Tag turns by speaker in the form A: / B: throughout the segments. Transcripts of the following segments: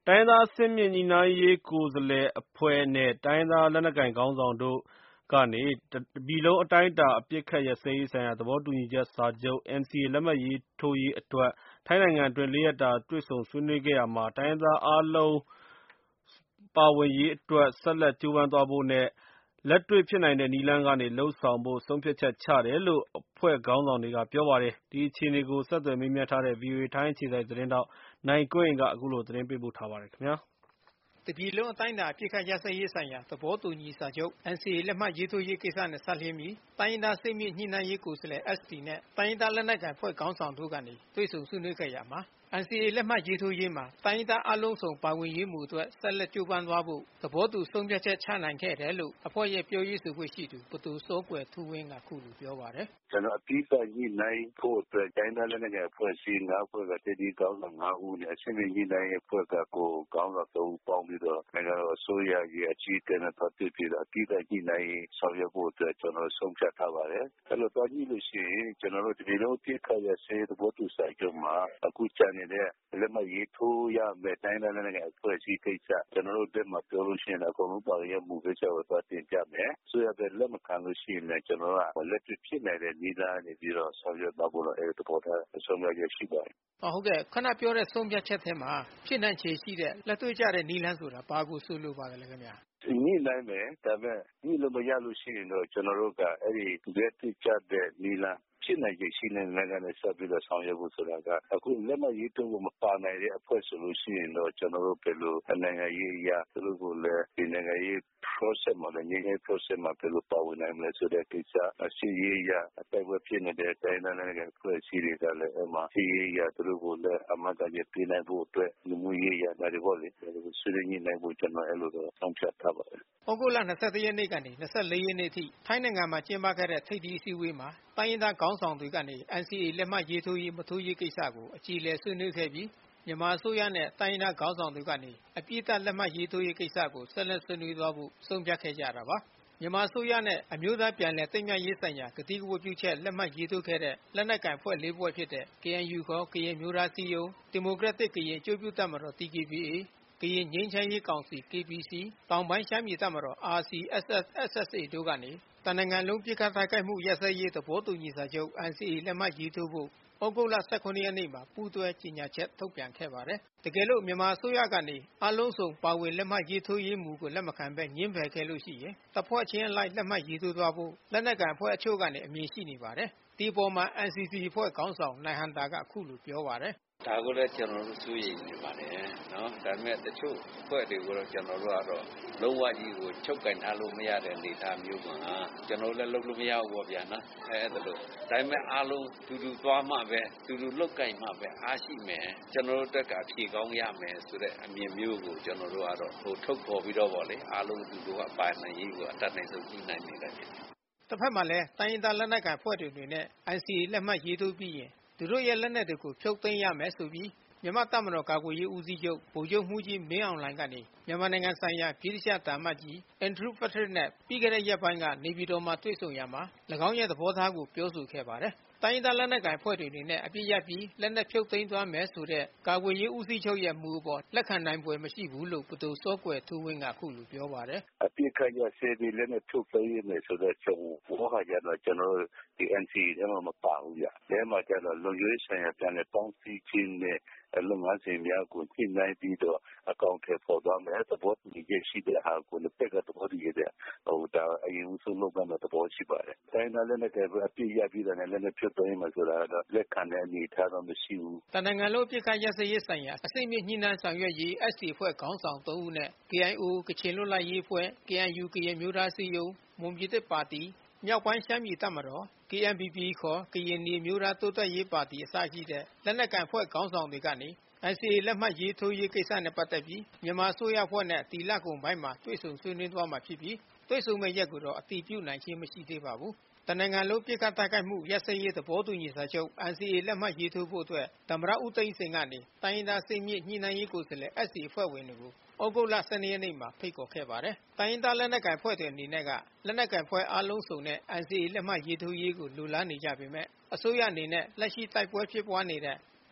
A: တိုင်းရင်းသားအဆင့်မြင့်ညှိနှိုင်းရေးကိုယ်စားလှယ်အဖွဲ့နဲ့တိုင်းရင်းသားလက်နက်ကိုင်ခေါင်းဆောင်တို့ကနေတပြည်လုံးအတိုင်းအတာအပစ်အခတ်ရပ်စဲရေးဆိုင်ရာသဘောတူညီချက်စာချုပ် NCA လက်မှတ်ရေးထိုးရေးအတွက်ထိုင်းနိုင်ငံအတွင်း ၄ ရက်တာတွေ့ဆုံဆွေးနွေးခဲ့ရာမှာတိုင်းရင်းသားအားလုံးပါဝင်ရေးအတွက်ဆက်လက်ကြိုးပမ်းသွားဖို့နဲ့ လက်တွေ့ဖြစ်နိုင်တဲ့နည်းလမ်းကနေလုပ်ဆောင်ဖို့ဆုံးဖြတ်ချက်ချတယ်လို့အဖွဲ့ခေါင်းဆောင်တွေကပြောပါတယ်။ ဒီအခြေအနေကိုဆက်သွယ်မေးမြန်းထားတဲ့ VOA ထိုင်းအခြေစိုက်သတင်းထောက်နိုင်ကွန်းအိန်ကအခုလိုသတင်းပေးပို့ထားပါတယ်။
B: တပြည်လုံးအတိုင်းအတာအပစ်အခတ်ရပ်စဲရေးဆိုင်ရာသဘောတူညီစာချုပ် NCA လက်မှတ်ရေးထိုးရေးကိစ္စနဲ့စပ်လျဉ်းပြီးတိုင်းရင်းသားအဆင့်မြင့်ညှိနှိုင်းရေးကိုယ်စားလှယ် ST နဲ့တိုင်းရင်းသားလက်နက်ကိုင်အဖွဲ့ခေါင်းဆောင်တို့ကနေတွေ့ဆုံဆွေးနွေးခဲ့ရာမှာ NCA လက်မှတ်ရေးထိုးရေးမှာတိုင်းရင်းသားအလုံးစုံပါဝင်ရေးမူအတွက်ဆက်လက်ကြိုးပမ်းသွားဖို့သဘောတူဆုံးဖြတ်ချက်ချနိုင်ခဲ့တယ်လို့အဖွဲ့ရဲ့ပြောရေးဆိုခွင့်ရှိသူပဒိုစောကွယ်ထူးဝင်းကအခုလိုပြောပါတယ်
C: ။ကျွန်တော်အပြီးသတ်ညှိနှိုင်းဖို့အတွက်တိုင်းသားလက်နက်ကိုင်အဖွဲ့အစည်း၅ဖွဲ့ကတည်တည်ကောင်းဆောင်5ဦးနဲ့အဆင့်မြင့်ညှိနှိုင်းရေးအဖွဲ့ကကိုကောင်းဆောင်3ဦးပေါင်းပြီးတော့နိုင်ငံတော်အစိုးရရဲ့အကြီးအကဲနဲ့ပတ်သက်ပြီးတော့အပြီးသတ်ညှိနှိုင်းရေးဆောင်ရွက်ဖို့အတွက်ကျွန်တော်ဆုံးဖြတ်ထားပါတယ်။အဲ့လိုတော့ညှိလို့ရှိရင်ကျွန်တော်တို့ဒီလိုအပြီးခါရစေသဘောတူစာချုပ်မှာအခုချန်နေတဲ့လက်မှတ်ရေးထိုးရမယ့်တိုင်းသားလက်နက်ကိုင်အဖွဲ့အစည်းကိစ္စကျွန်တော်တို့တက်မှာပြောလို့ရှိရင်အကုန်လုံးပါရမှုကိစ္စကိုသွားတင်ပြမယ်။ဆိုရတဲ့လက်မခံလို့ရှိရင်လည်းကျွန်တော်ကလက်တွေ့ဖြစ်နိုင်တဲ့နည်းလမ်းနေပြီးတော့ဆောင်ရွက်သွားဖို့အဲ့ဒီသဘောထားဆုံးဖြတ်ရရှိပါတယ်
B: ။ဟုတ်ကဲ့ခဏပြောတဲ့ဆုံးဖြတ်ချက်ထဲမှာဖြစ်နိုင်ခြေရှိတဲ့လက်တွေ့ကျတဲ့နည်းလမ်းဆိုတာဘာကိုဆိုလိုပါလဲခင်ဗျာ
C: ။ညှိနှိုင်းမယ်ဒါပေမဲ့ညှိလို့မရလို့ရှိရင်တော့ကျွန်တော်တို့ကအဲ့ဒီလက်တွေ့ကျတဲ့နည်းလမ်းဖြစ်နိုင်ခြေရှိတဲ့နိုင်ငံနဲ့ဆက်ပြီးတော့ဆောင်ရွက်ဖို့ဆိုတာကအခုလက်မှတ်ရေးထိုးဖို့မပါနိုင်တဲ့အဖွဲ့ဆိုလို့ရှိရင်တော့ကျွန်တော်တို့ဘယ်လိုနိုင်ငံရေးအရာသူတို့ကိုလည်းဒီနိုင်ငံရေး process မှာလည်းငြိမ်းချမ်း process မှာဘယ်လိုပါဝင်နိုင်မလဲဆိုတဲ့ကိစ္စအစီရေးအရာအတိုက်ပွဲဖြစ်နေတဲ့တိုင်းဒေသနိုင်ငံအဖွဲ့အစည်းတွေကလည်းအမှစီရေးအရာသူတို့ကိုလည်းအမှန်တကယ်ပြည်နိုင်ဖို့အတွက်လူမှုရေးအရာဒါတွေပေါ့လေဆွေးနွေးညှိနှိုင်းဖို့ကျွန်တော်အဲ့လိုတော့ဆောင်ဖြတ်ထားပါတယ်
B: ။ဩဂုတ်လ21ရက်နေ့ကနေ24ရက်နေ့ထိထိုင်းနိုင်ငံမှာကျင်းပခဲ့တဲ့ထိပ်သီးအစည်းအဝေးမှာတိုင်းရင်းသားခေါင်းဆောင်တွေကနေ NCA လက်မှတ်ရေးထိုးရေးမထိုးရေးကိစ္စကိုအကြီးအကျယ်ဆွေးနွေးခဲ့ပြီးမြန်မာအစိုးရနဲ့တိုင်းရင်းသားခေါင်းဆောင်တွေကနေအပြည့်အစုံလက်မှတ်ရေးထိုးရေးကိစ္စကိုဆက်လက်ဆွေးနွေးသွားဖို့ဆုံးဖြတ်ခဲ့ကြတာပါ။မြန်မာအစိုးရနဲ့အမျိုးသားပြန်လည်သင့်မြတ်ရေးဆိုင်ရာကတိကဝတ်ပြုချက်လက်မှတ်ရေးထိုးခဲ့တဲ့လက်နက်ကိုင်အဖွဲ့၄ဖွဲ့ဖြစ်တဲ့ KNU ခေါ်ကရင်မျိုးသားစည်းရုံးဒီမိုကရက်တစ်ကရင်အကျိုးပြုတပ်မတော် DKBA ကရင်ငြိမ်းချမ်းရေးကောင်စီ KBC တောင်ပိုင်းရှမ်းပြည်တပ်မတော် RCSS/SSA တို့ကနေတနိုင်ငံလုံးပစ်ခတ်တိုက်ခိုက်မှုရပ်စဲရေးသဘောတူညီစာချုပ် NCA လက်မှတ်ရေးထိုးဖို့ဩဂုတ်လ18ရက်နေ့မှာပူးတွဲကြေညာချက်ထုတ်ပြန်ခဲ့ပါတယ်။တကယ်လို့မြန်မာအစိုးရကနေအလုံးစုံပါဝင်လက်မှတ်ရေးထိုးရေးမူကိုလက်မခံဘဲညှင်းပယ်ခဲ့လို့ရှိရင်တပ်ဖွဲ့ချင်းအလိုက်လက်မှတ်ရေးထိုးသွားဖို့လက်နက်ကိုင်အဖွဲ့အချို့ကနေအမြင်ရှိနေပါတယ်။ဒီပေါ်မှာ NCC အဖွဲ့ခေါင်းဆောင်နိုင်ဟံသာကအခုလိုပြောပါတယ်
D: ။ဒါကိုလည်းကျွန်တော်တို့စိုးရိမ်နေပါတယ်နော်ဒါပေမဲ့တချို့အဖွဲ့တွေကိုတော့ကျွန်တော်တို့ကတော့လုံးဝကြီးကိုချုပ်ကင်ထားလို့မရတဲ့အနေအထားမျိုးမှာကျွန်တော်လည်းလုပ်လို့မရဘူးပေါ့ဗျာနော်အဲ့ဒါလို့ဒါပေမဲ့အားလုံးတူတူသွားမှပဲတူတူလုတ်ကင်မှပဲအားရှိမယ်ကျွန်တော်တို့တက်ကဖြေကောင်းရမယ်ဆိုတဲ့အမြင်မျိုးကိုကျွန်တော်တို့ကတော့ထုတ်ဖော်ပြီးတော့ဗောလေအားလုံးတူတူကပါနိုင်ရေးကိုအတတ်နိုင်ဆုံးကြီးနိုင်နေတာဖြစ်တယ်
B: တစ်ဖက်မှာလည်းတိုင်းရင်းသားလက်နက်ကိုင်အဖွဲ့တွေနဲ့ NCA လက်မှတ်ရေးထိုးပြီးရင်သူတို့ရဲ့လက်နက်တွေကိုဖြုတ်သိမ်းရမယ်ဆိုပြီးမြန်မာတပ်မတော်ကာကွယ်ရေးဦးစီးချုပ်ဗိုလ်ချုပ်မှူးကြီးမင်းအောင်လှိုင်ကနေမြန်မာနိုင်ငံဆိုင်ရာဗြိတိသျှသံအမတ်ကြီးအန်ဒရူးပက်ထရစ်နဲ့ပြီးခဲ့တဲ့ရက်ပိုင်းကနေပြည်တော်မှာတွေ့ဆုံရာမှာ၎င်းရဲ့သဘောထားကိုပြောဆိုခဲ့ပါတယ်။တိုင်းရင်းသားလက်နက်ကိုင်အဖွဲ့တွေနဲ့အပြစ်ရပြီးလက်နက်ဖြုတ်သိမ်းသွားမယ်ဆိုတဲ့ကာကွယ်ရေးဦးစီးချုပ်ရဲ့မူအပေါ်လက်ခံနိုင်ဖွယ်မရှိဘူးလို့ပဒိုစောကွယ်ထူးဝင်းကအခုလိုပြောပါတယ်
C: ။အပြစ်ခရစေဒီလက်နက်ဖြုတ်သိမ်းရမယ်ဆိုတဲ့ချုပ်ဘောဟာကြတော့ကျွန်တော်ဒီ NCA ထဲမှာမပါဘူးဗျ။အဲမှာကျတော့လုံခြုံရေးဆိုင်ရာပြန်လည်ပေါင်းစည်းခြင်းနဲ့လုပ်ငန်းစဉ်များကိုညှိနှိုင်းပြီးတော့အကောင့်ထဲပေါ်သွားမယ်သဘောတူညီချက်ရှိတဲ့ဟာကိုလည်းတက်ကသဘောတူရတဲ့ဒါအရင်ဦးဆုံးလုပ်ရမယ့်သဘောရှိပါတယ်။တိုင်းသားလက်နက်တွေအပြည့်ရပြီးတဲ့လက်နက်ဖြုတ်သိမ်းမှဆိုတာတော့လက်ခံတဲ့အနေအထားတော့မရှိဘူး
B: ။တနိုင်ငံလုံးပြစ်ခတ်ရစရေးဆိုင်ရာအစိမ့်မြင့်ညှိနှိုင်းဆောင်ရွက်ရေး SC အဖွဲ့ခေါင်းဆောင်3ဦးနဲ့ KIO ကချင်လွတ်လပ်ရေးအဖွဲ့ KNU ကရင်မျိုးသားစည်းရုံးမွန်ပြည်သစ်ပါတီမြောက်ပိုင်းရှမ်းပြည်တပ်မတော် KNPP ခေါ်ကရင်နီမျိုးသားတိုးတက်ရေးပါတီအစရှိတဲ့လက်နက်ကိုင်အဖွဲ့ခေါင်းဆောင်တွေကနေ NCA လက်မှတ်ရေးထိုးရေးကိစ္စနဲ့ပတ်သက်ပြီးမြန်မာအစိုးရအဖွဲ့နဲ့ဒီလကုန်ပိုင်းမှာတွေ့ဆုံဆွေးနွေးသွားမှာဖြစ်ပြီးတွေ့ဆုံမဲ့ရက်ကိုတော့အတည်ပြုနိုင်ခြင်းမရှိသေးပါဘူး။တနိုင်ငံလုံးပစ်ခတ်တိုက်ခိုက်မှုရပ်စဲရေးသဘောတူညီစာချုပ် NCA လက်မှတ်ရေးထိုးဖို့အတွက်သမ္မတဦးသိန်းစိန်ကနေတိုင်းရင်းသားစိတ်မြင့်ညှိနှိုင်းရေးကိုယ်စားလှယ် SC အဖွဲ့ဝင်တွေကိုဩဂုတ်လ12ရက်နေ့မှာဖိတ်ခေါ်ခဲ့ပါတယ်။တိုင်းရင်းသားလက်နက်ကိုင်အဖွဲ့တွေအနေနဲ့ကလက်နက်ကိုင်အဖွဲ့အားလုံးစုံနဲ့ NCA လက်မှတ်ရေးထိုးရေးကိုလိုလားနေကြပေမဲ့အစိုးရအနေနဲ့လက်ရှိတိုက်ပွဲဖြစ်ပွားနေတဲ့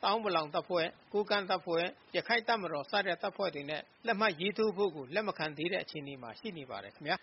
B: တောင်းပလောင်တပ်ဖွဲ့ကိုးကန့်တပ်ဖွဲ့ရခိုင်တပ်မတော်စတဲ့တပ်ဖွဲ့တွေနဲ့လက်မှတ်ရေးထိုးဖို့ကိုလက်မခံသေးတဲ့အခြေအနေမှာရှိနေပါတယ်ခင်ဗျာ